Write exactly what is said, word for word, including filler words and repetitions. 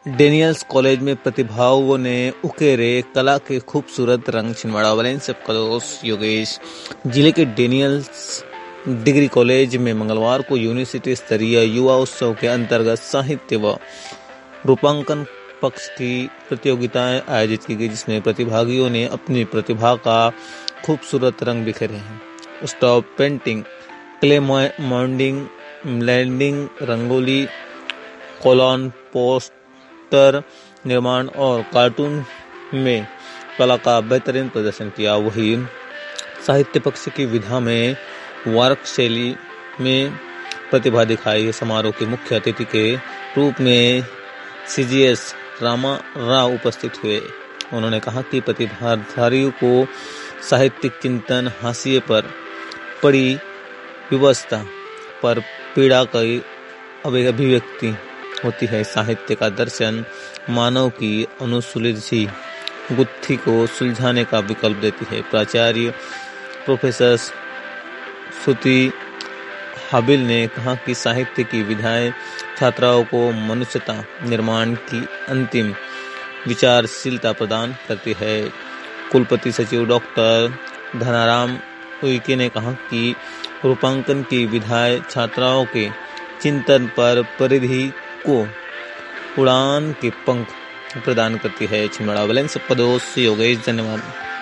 Daniels college में प्रतिभागियों ने उकेरे कला के खूबसूरत रंग। छिंदवाड़ा वालेंस से कदोस योगेश। जिले के डेनियल्स डिग्री कॉलेज में मंगलवार को यूनिवर्सिटी स्तरीय युवा उत्सव के अंतर्गत साहित्य व रूपांकन पक्ष की प्रतियोगिताएं आयोजित की गई, जिसमें प्रतिभागियों ने अपनी प्रतिभा का खूबसूरत रंग बिखेरे हैं। Stop painting, clay modelling, blending, rangoli, कोलॉन, पोस्टर निर्माण और कार्टून में कला का बेहतरीन प्रदर्शन किया। वहीं साहित्य पक्ष की विधा में वार्क शैली में प्रतिभा दिखाई। समारोह के मुख्य अतिथि के रूप में सीजीएस रामा राव उपस्थित हुए। उन्होंने कहा कि प्रतिभाधारियों को साहित्यिक चिंतन, हाशिए पर पड़ी व्यवस्था पर पीड़ा की अभिव्यक्ति होती है। साहित्य का दर्शन मानव की अनुसुलझी गुत्थी को सुलझाने का विकल्प देती है। प्राचार्य प्रोफेसर श्रुति हाबिल ने कहा कि साहित्य की विधाएं छात्राओं को मनुष्यता निर्माण की अंतिम विचारशीलता प्रदान करती है। कुलपति सचिव डॉक्टर धनाराम उइके ने कहा कि रूपांकन की विधाएं छात्राओं के चिंतन पर परिधि को उड़ान के पंख प्रदान करती है। छिंदवाड़ा वालेंस से कदोस योगेश। धन्यवाद।